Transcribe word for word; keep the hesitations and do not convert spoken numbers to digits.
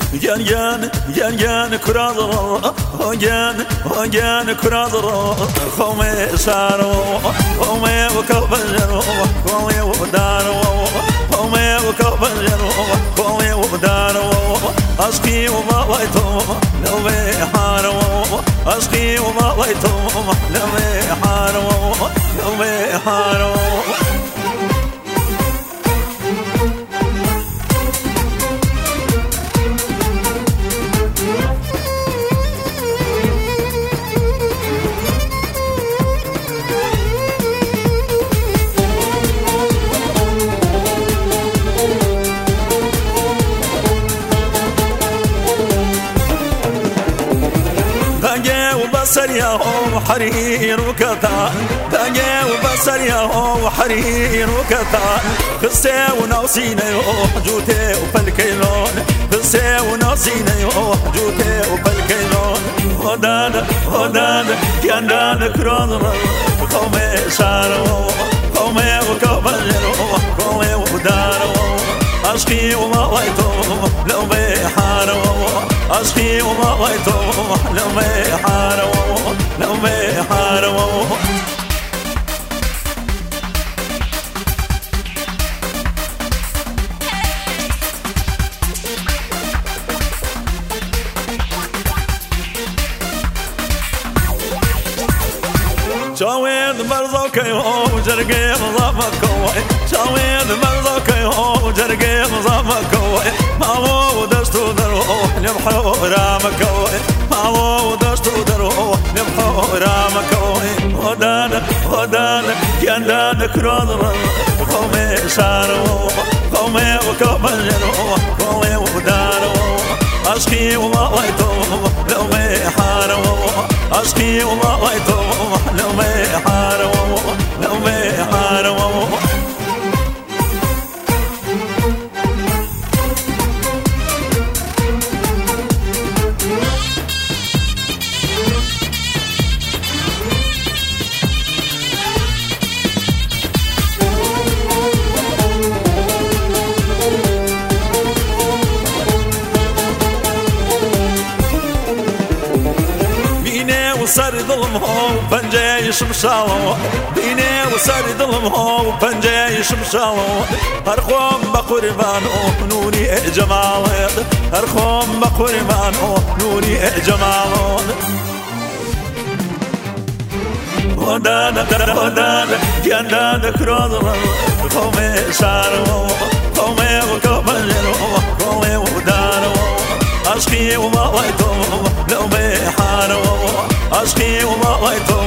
Gen gen gen gen kuradro gen gen kuradro khome saro khome wakabjaro khome wadaro khome wakabjaro khome wadaro aski wa waito love haro aski wa waito love haro love haro بصر يا هو حرير وكتا تاجي وبصر يا هو حرير وكتا قصة وناصينا جوتي وبالكيلون قصة وناصينا جوتي وبالكيلون هدانا هدانا كيانا كرادنا قومي شارو قومي وكبجرو قومي ودارو عشقي وما ويتو لو بحارو عشقي وما ويتو لو بحارو لو بحارو شاويد مرزوكي هو جرقي مضامكوي شاويد مرزوكي هو جرقي مضامكوي ما هو دستو دروح لمحو رامكوي ما هو دستو دروح لمحو رامكوي ودانا ودانا كيانا كرادنا قومي شارو قومي وكبجرو قومي ودارو عشقي وما ويتو لو بحارو عشقي وما ويتو لو بحارو لو بحارو وصار ظلمهم بنجاي شمشاو بيني وصار ظلمهم بنجاي شمشاو هرخوم بقربانو نوري جمال هرخوم بقربانو نوري جمال ودانا ودانا كيانا كرادنا قومي شارو قومي وكبجرو قومي ودارو عشقي وما ويتو لو بحارو عشقي وما ويتو